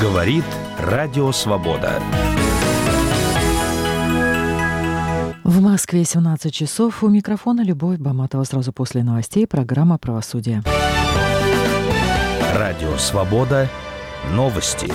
Говорит Радио Свобода. В Москве 17 часов. У микрофона Любовь Баматова. Сразу после новостей программа «Правосудие». Радио Свобода. Новости.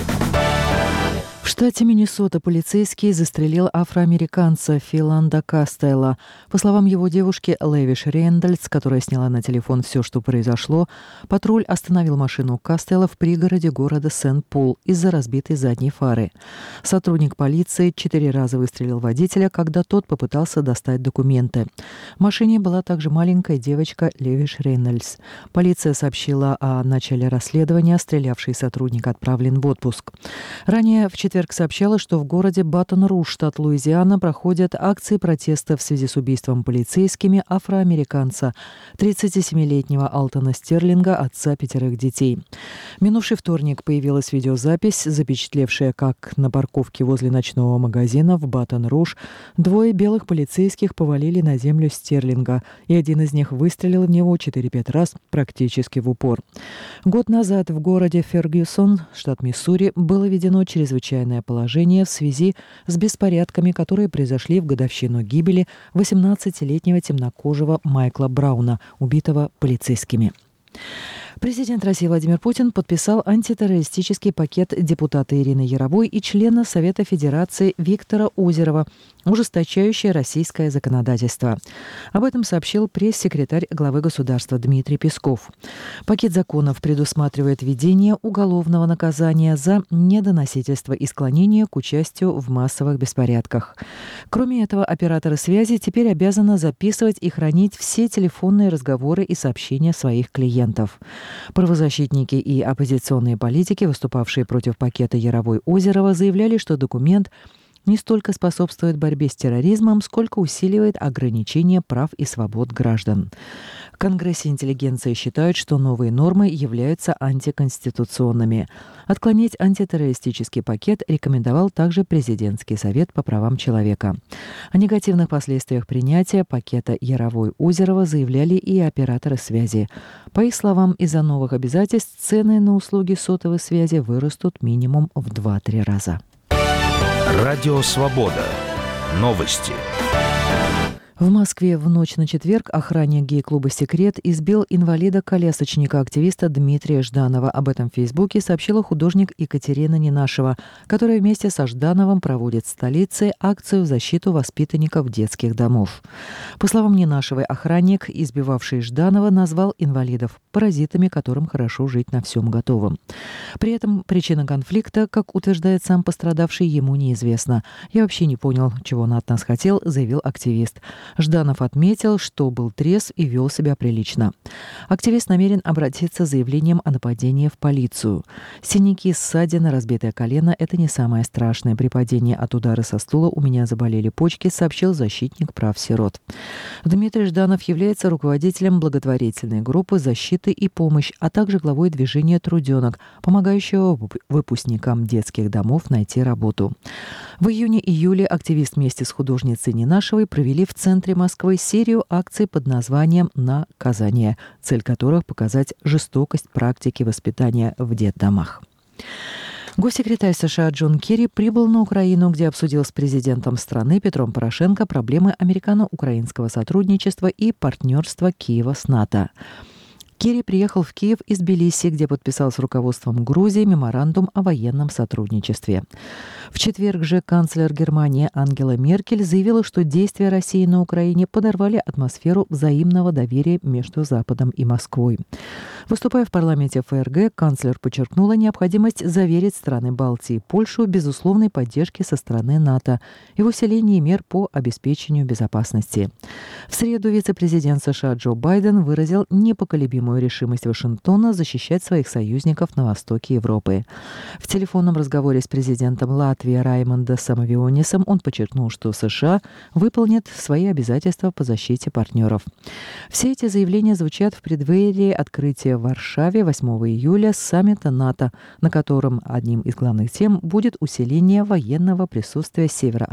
В штате Миннесота полицейский застрелил афроамериканца Филанда Кастелла. По словам его девушки Левиш Рейндальс, которая сняла на телефон все, что произошло, патруль остановил машину Кастелла в пригороде города Сент-Пол из-за разбитой задней фары. Сотрудник полиции 4 раза выстрелил в водителя, когда тот попытался достать документы. В машине была также маленькая девочка Левиш Рейндальс. Полиция сообщила о начале расследования. Стрелявший сотрудник отправлен в отпуск. Ранее в четверг сообщалось, что в городе Батон-Руж, штат Луизиана, проходят акции протеста в связи с убийством полицейскими афроамериканца 37-летнего Алтона Стерлинга, отца 5 детей. В минувший вторник появилась видеозапись, запечатлевшая, как на парковке возле ночного магазина в Батон-Руж 2 белых полицейских повалили на землю Стерлинга, и один из них выстрелил в него 4-5 раз практически в упор. Год назад в городе Фергюсон, штат Миссури, было введено чрезвычайное положение в связи с беспорядками, которые произошли в годовщину гибели 18-летнего темнокожего Майкла Брауна, убитого полицейскими. Президент России Владимир Путин подписал антитеррористический пакет депутата Ирины Яровой и члена Совета Федерации Виктора Озерова, ужесточающий российское законодательство. Об этом сообщил пресс-секретарь главы государства Дмитрий Песков. Пакет законов предусматривает введение уголовного наказания за недоносительство и склонение к участию в массовых беспорядках. Кроме этого, операторы связи теперь обязаны записывать и хранить все телефонные разговоры и сообщения своих клиентов. Правозащитники и оппозиционные политики, выступавшие против пакета Яровой-Озерова, заявляли, что документ не столько способствует борьбе с терроризмом, сколько усиливает ограничения прав и свобод граждан. В Конгрессе интеллигенции считают, что новые нормы являются антиконституционными. Отклонить антитеррористический пакет рекомендовал также Президентский совет по правам человека. О негативных последствиях принятия пакета Яровой-Озерова заявляли и операторы связи. По их словам, из-за новых обязательств цены на услуги сотовой связи вырастут минимум в 2-3 раза. Радио Свобода. Новости. В Москве в ночь на четверг охранник гей-клуба «Секрет» избил инвалида-колясочника-активиста Дмитрия Жданова. Об этом в Фейсбуке сообщила художник Екатерина Ненашева, которая вместе со Ждановым проводит в столице акцию в защиту воспитанников детских домов. По словам Ненашевой, охранник, избивавший Жданова, назвал инвалидов паразитами, которым хорошо жить на всем готовом. При этом причина конфликта, как утверждает сам пострадавший, ему неизвестна. «Я вообще не понял, чего он от нас хотел», — заявил активист. Жданов отметил, что был трезв и вел себя прилично. Активист намерен обратиться с заявлением о нападении в полицию. Синяки, ссадины, разбитое колено – это не самое страшное. При падении от удара со стула у меня заболели почки, сообщил защитник прав сирот. Дмитрий Жданов является руководителем благотворительной группы «Защиты и помощь», а также главой движения «Труденок», помогающего выпускникам детских домов найти работу. В июне-июле активист вместе с художницей Ненашевой провели в центре Москвы серию акций под названием «Наказание», цель которых – показать жестокость практики воспитания в детдомах. Госсекретарь США Джон Керри прибыл на Украину, где обсудил с президентом страны Петром Порошенко проблемы американо-украинского сотрудничества и партнерства Киева с НАТО. Керри приехал в Киев из Тбилиси, где подписал с руководством Грузии меморандум о военном сотрудничестве. В четверг же канцлер Германии Ангела Меркель заявила, что действия России на Украине подорвали атмосферу взаимного доверия между Западом и Москвой. Выступая в парламенте ФРГ, канцлер подчеркнула необходимость заверить страны Балтии и Польшу безусловной поддержки со стороны НАТО и в усилении мер по обеспечению безопасности. В среду вице-президент США Джо Байден выразил непоколебимую решимость Вашингтона защищать своих союзников на востоке Европы. В телефонном разговоре с президентом Латвии Раймондом Самовионисом он подчеркнул, что США выполнят свои обязательства по защите партнеров. Все эти заявления звучат в преддверии открытия в Варшаве 8 июля саммита НАТО, на котором одним из главных тем будет усиление военного присутствия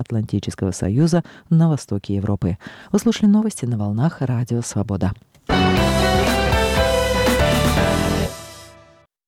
Североатлантического союза на востоке Европы. Вы слушали новости на волнах Радио Свобода.